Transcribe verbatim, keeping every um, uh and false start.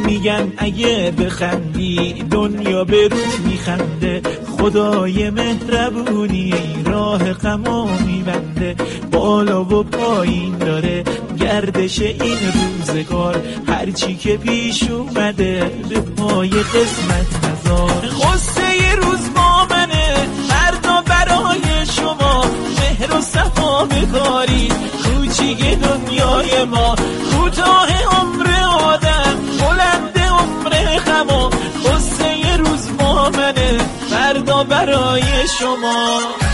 میگن اگه بخندی دنیا به روت میخنده، خدای مهربونی راه غمو میبنده، بالا و پایین داره گردش این روزگار، هرچی که پیش اومده به پای قسمت نذار. غصه یه روز با منه فردا برای شما، مهر و صفا بکاری کوچیک دنیای ما، کوتاه عمر آدم بلند عمر خما، غصه یه روز با منه فردا برای شما.